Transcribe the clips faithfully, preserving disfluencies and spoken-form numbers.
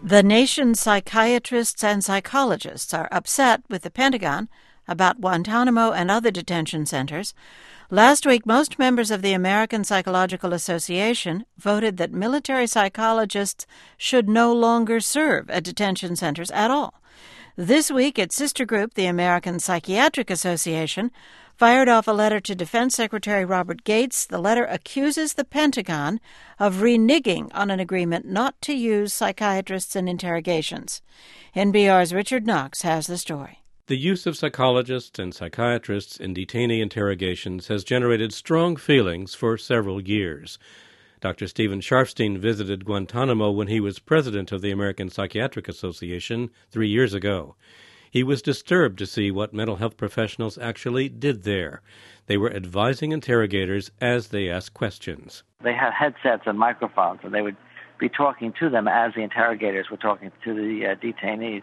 The nation's psychiatrists and psychologists are upset with the Pentagon about Guantanamo and other detention centers. Last week, most members of the American Psychological Association voted that military psychologists should no longer serve at detention centers at all. This week, its sister group, the American Psychiatric Association, fired off a letter to Defense Secretary Robert Gates. The letter accuses the Pentagon of reneging on an agreement not to use psychiatrists in interrogations. N P R's Richard Knox has the story. The use of psychologists and psychiatrists in detainee interrogations has generated strong feelings for several years. Doctor Stephen Sharfstein visited Guantanamo when he was president of the American Psychiatric Association three years ago. He was disturbed to see what mental health professionals actually did there. They were advising interrogators as they asked questions. They had headsets and microphones, and they would be talking to them as the interrogators were talking to the uh, detainees.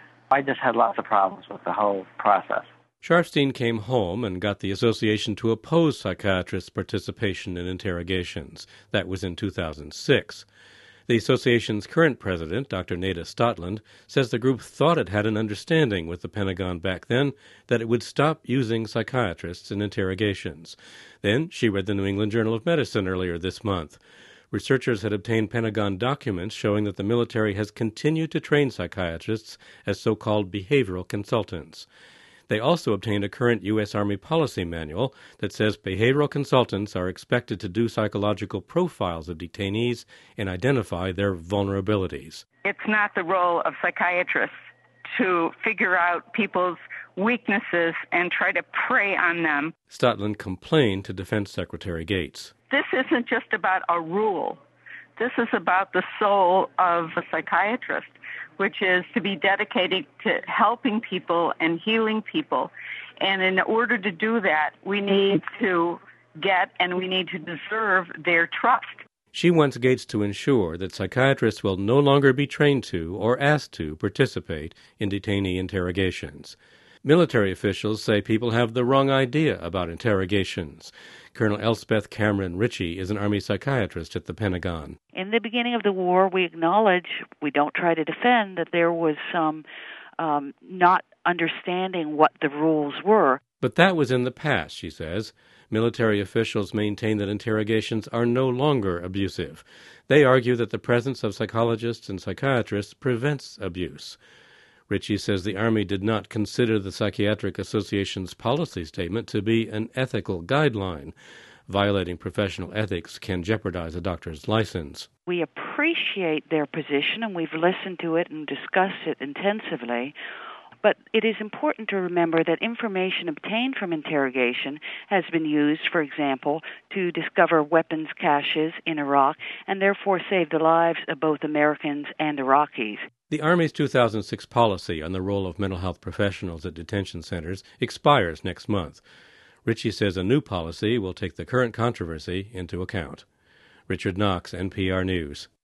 I just had lots of problems with the whole process. Sharfstein came home and got the association to oppose psychiatrists' participation in interrogations. That was in two thousand six. The association's current president, Doctor Neda Stotland, says the group thought it had an understanding with the Pentagon back then that it would stop using psychiatrists in interrogations. Then she read the New England Journal of Medicine earlier this month. Researchers had obtained Pentagon documents showing that the military has continued to train psychiatrists as so-called behavioral consultants. They also obtained a current U S. Army policy manual that says behavioral consultants are expected to do psychological profiles of detainees and identify their vulnerabilities. It's not the role of psychiatrists to figure out people's weaknesses and try to prey on them. Stotland complained to Defense Secretary Gates. This isn't just about a rule. This is about the soul of a psychiatrist, which is to be dedicated to helping people and healing people. And in order to do that, we need to get and we need to deserve their trust. She wants Gates to ensure that psychiatrists will no longer be trained to or asked to participate in detainee interrogations. Military officials say people have the wrong idea about interrogations. Colonel Elspeth Cameron Ritchie is an Army psychiatrist at the Pentagon. In the beginning of the war, we acknowledge, we don't try to defend, that there was some um, not understanding what the rules were. But that was in the past, she says. Military officials maintain that interrogations are no longer abusive. They argue that the presence of psychologists and psychiatrists prevents abuse. Ritchie says the Army did not consider the Psychiatric Association's policy statement to be an ethical guideline. Violating professional ethics can jeopardize a doctor's license. We appreciate their position, and we've listened to it and discussed it intensively. But it is important to remember that information obtained from interrogation has been used, for example, to discover weapons caches in Iraq and therefore save the lives of both Americans and Iraqis. The Army's two thousand six policy on the role of mental health professionals at detention centers expires next month. Ritchie says a new policy will take the current controversy into account. Richard Knox, N P R News.